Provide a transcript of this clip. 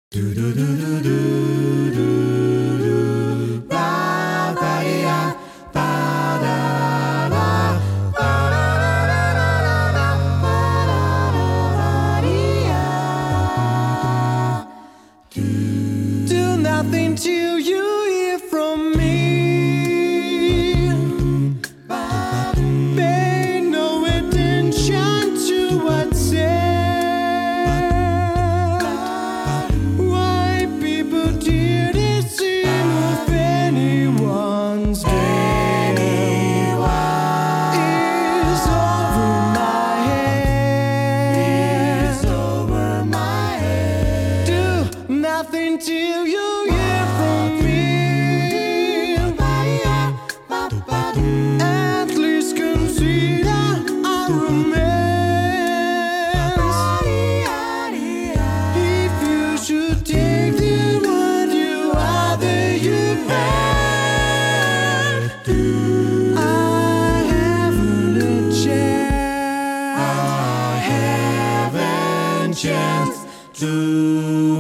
Do do do do do do do ba ba ya ba da la ba da la la la la la ba da la la do nothing till you hear from me. Pay no attention to what's said. Nothing till you hear from me. At least consider our romance. If you should take the word you are, there you have. I haven't a chance. I haven't chance to